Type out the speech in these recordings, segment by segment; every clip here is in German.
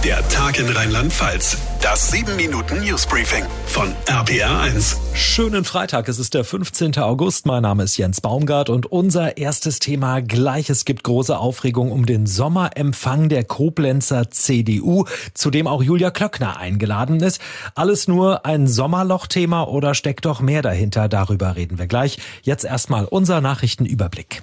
Der Tag in Rheinland-Pfalz. Das 7-Minuten-Newsbriefing von RPR1. Schönen Freitag, es ist der 15. August. Mein Name ist Jens Baumgart und unser erstes Thema gleich. Es gibt große Aufregung um den Sommerempfang der Koblenzer CDU, zu dem auch Julia Klöckner eingeladen ist. Alles nur ein Sommerloch-Thema oder steckt doch mehr dahinter? Darüber reden wir gleich. Jetzt erstmal unser Nachrichtenüberblick.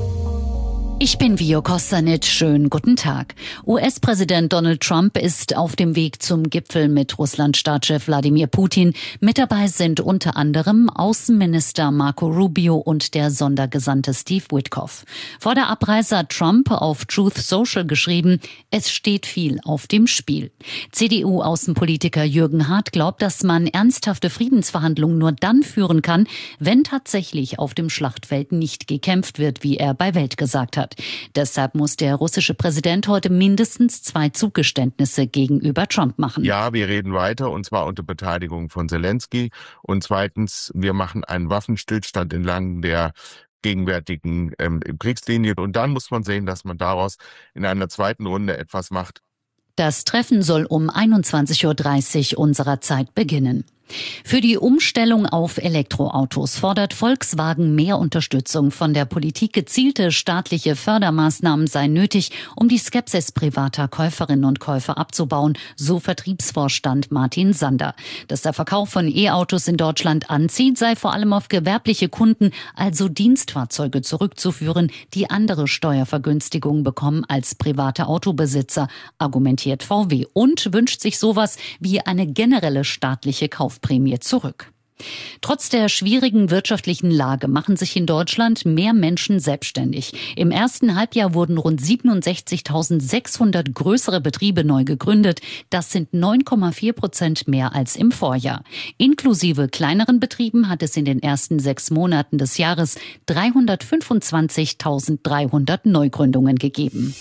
Ich bin Vio Kostanic. Schönen guten Tag. US-Präsident Donald Trump ist auf dem Weg zum Gipfel mit Russland-Staatschef Wladimir Putin. Mit dabei sind unter anderem Außenminister Marco Rubio und der Sondergesandte Steve Witkoff. Vor der Abreise hat Trump auf Truth Social geschrieben, es steht viel auf dem Spiel. CDU-Außenpolitiker Jürgen Hart glaubt, dass man ernsthafte Friedensverhandlungen nur dann führen kann, wenn tatsächlich auf dem Schlachtfeld nicht gekämpft wird, wie er bei Welt gesagt hat. Deshalb muss der russische Präsident heute mindestens 2 Zugeständnisse gegenüber Trump machen. Ja, wir reden weiter, und zwar unter Beteiligung von Zelensky. Und zweitens, wir machen einen Waffenstillstand entlang der gegenwärtigen Kriegslinie. Und dann muss man sehen, dass man daraus in einer zweiten Runde etwas macht. Das Treffen soll um 21:30 Uhr unserer Zeit beginnen. Für die Umstellung auf Elektroautos fordert Volkswagen mehr Unterstützung von der Politik. Gezielte staatliche Fördermaßnahmen seien nötig, um die Skepsis privater Käuferinnen und Käufer abzubauen, so Vertriebsvorstand Martin Sander. Dass der Verkauf von E-Autos in Deutschland anzieht, sei vor allem auf gewerbliche Kunden, also Dienstfahrzeuge, zurückzuführen, die andere Steuervergünstigungen bekommen als private Autobesitzer, argumentiert VW und wünscht sich sowas wie eine generelle staatliche Kaufprämie zurück. Trotz der schwierigen wirtschaftlichen Lage machen sich in Deutschland mehr Menschen selbstständig. Im ersten Halbjahr wurden rund 67.600 größere Betriebe neu gegründet. Das sind 9,4% mehr als im Vorjahr. Inklusive kleineren Betrieben hat es in den ersten 6 Monaten des Jahres 325.300 Neugründungen gegeben.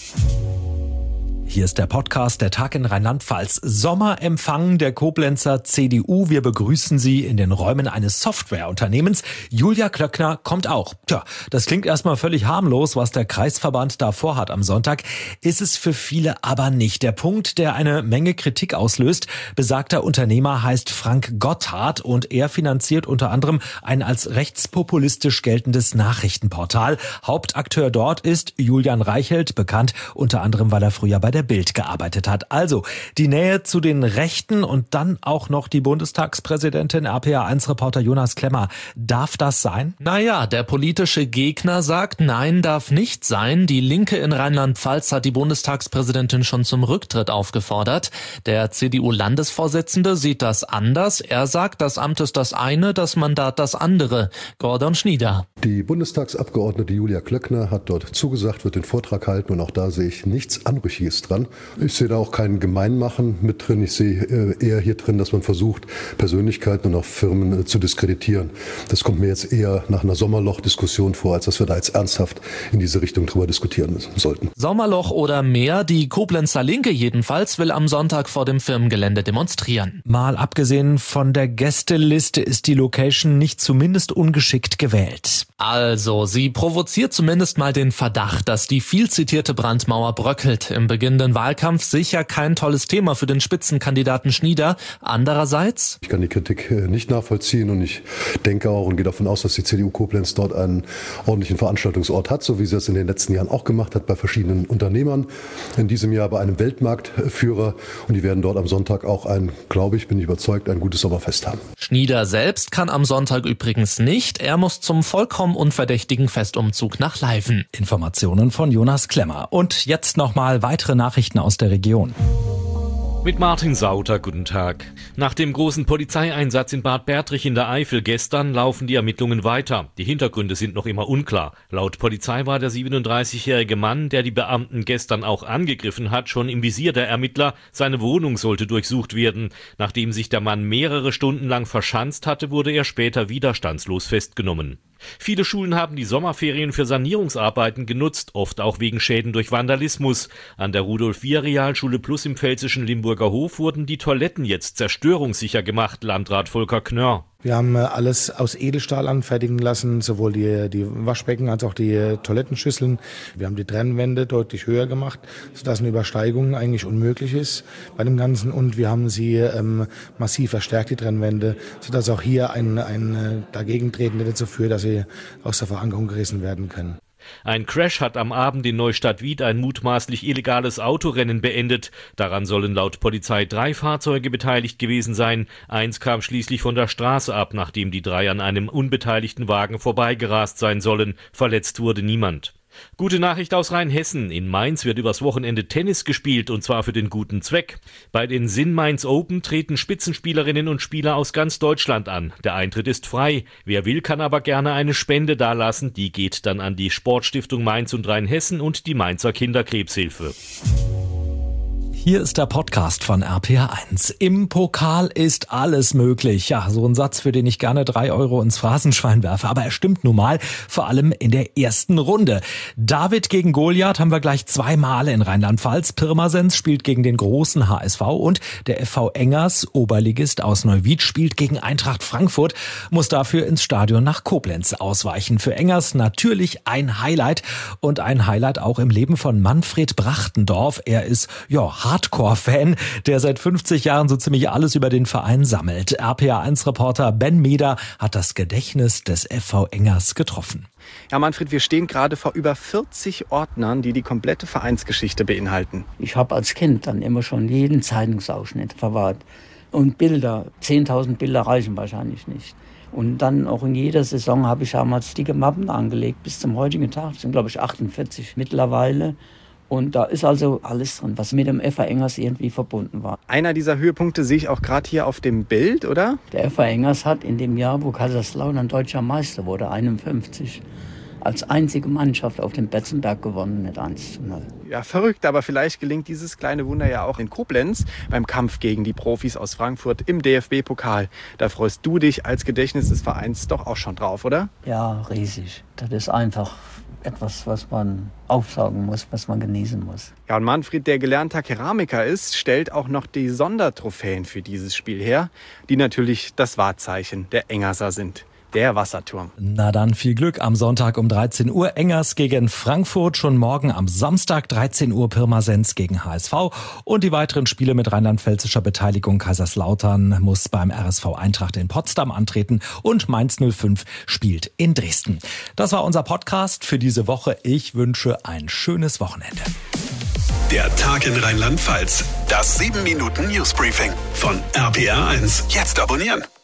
Hier ist der Podcast Der Tag in Rheinland-Pfalz. Sommerempfang der Koblenzer CDU. Wir begrüßen Sie in den Räumen eines Softwareunternehmens. Julia Klöckner kommt auch. Tja, das klingt erstmal völlig harmlos, was der Kreisverband da vorhat am Sonntag. Ist es für viele aber nicht. Der Punkt, der eine Menge Kritik auslöst, besagter Unternehmer heißt Frank Gotthard und er finanziert unter anderem ein als rechtspopulistisch geltendes Nachrichtenportal. Hauptakteur dort ist Julian Reichelt, bekannt unter anderem, weil er früher bei der Bild gearbeitet hat. Also die Nähe zu den Rechten und dann auch noch die Bundestagspräsidentin, RPR1-Reporter Jonas Klemmer. Darf das sein? Naja, der politische Gegner sagt, nein, darf nicht sein. Die Linke in Rheinland-Pfalz hat die Bundestagspräsidentin schon zum Rücktritt aufgefordert. Der CDU-Landesvorsitzende sieht das anders. Er sagt, das Amt ist das eine, das Mandat das andere. Gordon Schnieder. Die Bundestagsabgeordnete Julia Klöckner hat dort zugesagt, wird den Vortrag halten und auch da sehe ich nichts Anrüchiges dran. Ich sehe da auch kein Gemeinmachen mit drin. Ich sehe eher hier drin, dass man versucht, Persönlichkeiten und auch Firmen zu diskreditieren. Das kommt mir jetzt eher nach einer Sommerloch-Diskussion vor, als dass wir da jetzt ernsthaft in diese Richtung drüber diskutieren sollten. Sommerloch oder mehr, die Koblenzer Linke jedenfalls will am Sonntag vor dem Firmengelände demonstrieren. Mal abgesehen von der Gästeliste ist die Location nicht zumindest ungeschickt gewählt. Also, sie provoziert zumindest mal den Verdacht, dass die viel zitierte Brandmauer bröckelt. Im beginnenden Wahlkampf sicher kein tolles Thema für den Spitzenkandidaten Schnieder. Andererseits? Ich kann die Kritik nicht nachvollziehen und ich denke auch und gehe davon aus, dass die CDU Koblenz dort einen ordentlichen Veranstaltungsort hat, so wie sie das in den letzten Jahren auch gemacht hat bei verschiedenen Unternehmern. In diesem Jahr bei einem Weltmarktführer und die werden dort am Sonntag auch bin ich überzeugt, ein gutes Sommerfest haben. Schnieder selbst kann am Sonntag übrigens nicht. Er muss zum vollkommen unverdächtigen Festumzug nach Leiven. Informationen von Jonas Klemmer. Und jetzt nochmal weitere Nachrichten aus der Region. Mit Martin Sauter, guten Tag. Nach dem großen Polizeieinsatz in Bad Bertrich in der Eifel gestern laufen die Ermittlungen weiter. Die Hintergründe sind noch immer unklar. Laut Polizei war der 37-jährige Mann, der die Beamten gestern auch angegriffen hat, schon im Visier der Ermittler. Seine Wohnung sollte durchsucht werden. Nachdem sich der Mann mehrere Stunden lang verschanzt hatte, wurde er später widerstandslos festgenommen. Viele Schulen haben die Sommerferien für Sanierungsarbeiten genutzt, oft auch wegen Schäden durch Vandalismus. An der Rudolf-Vier-Realschule Plus im pfälzischen Limburger Hof wurden die Toiletten jetzt zerstörungssicher gemacht, Landrat Volker Knörr. Wir haben alles aus Edelstahl anfertigen lassen, sowohl die Waschbecken als auch die Toilettenschüsseln. Wir haben die Trennwände deutlich höher gemacht, sodass eine Übersteigung eigentlich unmöglich ist bei dem Ganzen. Und wir haben sie massiv verstärkt, die Trennwände, sodass auch hier ein Dagegentreten dazu führt, dass sie aus der Verankerung gerissen werden können. Ein Crash hat am Abend in Neustadt-Wied ein mutmaßlich illegales Autorennen beendet. Daran sollen laut Polizei 3 Fahrzeuge beteiligt gewesen sein. Eins kam schließlich von der Straße ab, nachdem die 3 an einem unbeteiligten Wagen vorbeigerast sein sollen. Verletzt wurde niemand. Gute Nachricht aus Rheinhessen. In Mainz wird übers Wochenende Tennis gespielt, und zwar für den guten Zweck. Bei den Sinn Mainz Open treten Spitzenspielerinnen und Spieler aus ganz Deutschland an. Der Eintritt ist frei. Wer will, kann aber gerne eine Spende dalassen. Die geht dann an die Sportstiftung Mainz und Rheinhessen und die Mainzer Kinderkrebshilfe. Hier ist der Podcast von RPR1. Im Pokal ist alles möglich. Ja, so ein Satz, für den ich gerne 3 Euro ins Phrasenschwein werfe. Aber er stimmt nun mal, vor allem in der ersten Runde. David gegen Goliath haben wir gleich 2 Male in Rheinland-Pfalz. Pirmasens spielt gegen den großen HSV und der FV Engers, Oberligist aus Neuwied, spielt gegen Eintracht Frankfurt, muss dafür ins Stadion nach Koblenz ausweichen. Für Engers natürlich ein Highlight und ein Highlight auch im Leben von Manfred Brachtendorf. Er ist, Hardcore-Fan, der seit 50 Jahren so ziemlich alles über den Verein sammelt. RPA1-Reporter Ben Meder hat das Gedächtnis des FV Engers getroffen. Ja, Manfred, wir stehen gerade vor über 40 Ordnern, die komplette Vereinsgeschichte beinhalten. Ich habe als Kind dann immer schon jeden Zeitungsausschnitt verwahrt. Und Bilder, 10.000 Bilder reichen wahrscheinlich nicht. Und dann auch in jeder Saison habe ich damals dicke Mappen angelegt, bis zum heutigen Tag. Das sind, glaube ich, 48 mittlerweile. Und da ist also alles drin, was mit dem FV Engers irgendwie verbunden war. Einer dieser Höhepunkte sehe ich auch gerade hier auf dem Bild, oder? Der FV Engers hat in dem Jahr, wo Kaiserslautern deutscher Meister wurde, 51, als einzige Mannschaft auf dem Betzenberg gewonnen mit 1:0. Ja, verrückt, aber vielleicht gelingt dieses kleine Wunder ja auch in Koblenz beim Kampf gegen die Profis aus Frankfurt im DFB-Pokal. Da freust du dich als Gedächtnis des Vereins doch auch schon drauf, oder? Ja, riesig. Das ist einfach etwas, was man aufsaugen muss, was man genießen muss. Ja, und Manfred, der gelernter Keramiker ist, stellt auch noch die Sondertrophäen für dieses Spiel her, die natürlich das Wahrzeichen der Engerser sind. Der Wasserturm. Na dann viel Glück am Sonntag um 13 Uhr. Engers gegen Frankfurt. Schon morgen am Samstag 13 Uhr Pirmasens gegen HSV. Und die weiteren Spiele mit rheinland-pfälzischer Beteiligung. Kaiserslautern muss beim RSV Eintracht in Potsdam antreten. Und Mainz 05 spielt in Dresden. Das war unser Podcast für diese Woche. Ich wünsche ein schönes Wochenende. Der Tag in Rheinland-Pfalz. Das 7-Minuten-Newsbriefing von RPR1. Jetzt abonnieren.